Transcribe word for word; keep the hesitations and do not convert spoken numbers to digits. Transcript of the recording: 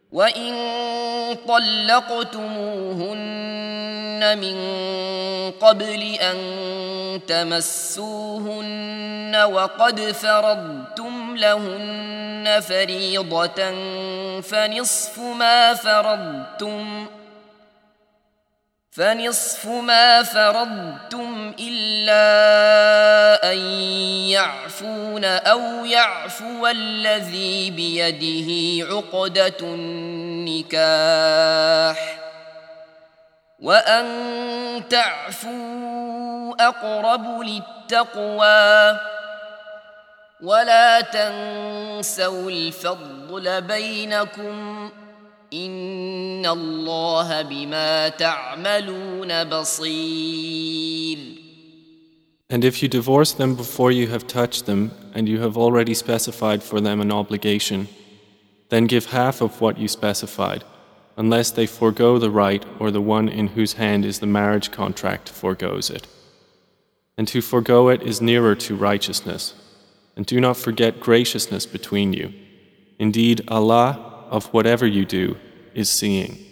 وإن طلقتموهن من قبل أن تمسوهن وقد فرضتم لهن فريضة فنصف ما فرضتم فنصف ما فرضتم إلا أن يعفون أو يعفو الذي بيده عقدة النكاح وأن تعفوا أقرب للتقوى ولا تنسوا الفضل بينكم إن الله بما تعملون بصير. And if you divorce them before you have touched them, and you have already specified for them an obligation, then give half of what you specified, unless they forego the right or the one in whose hand is the marriage contract forgoes it. And to forego it is nearer to righteousness. And do not forget graciousness between you. Indeed, Allah, of whatever you do, is seeing.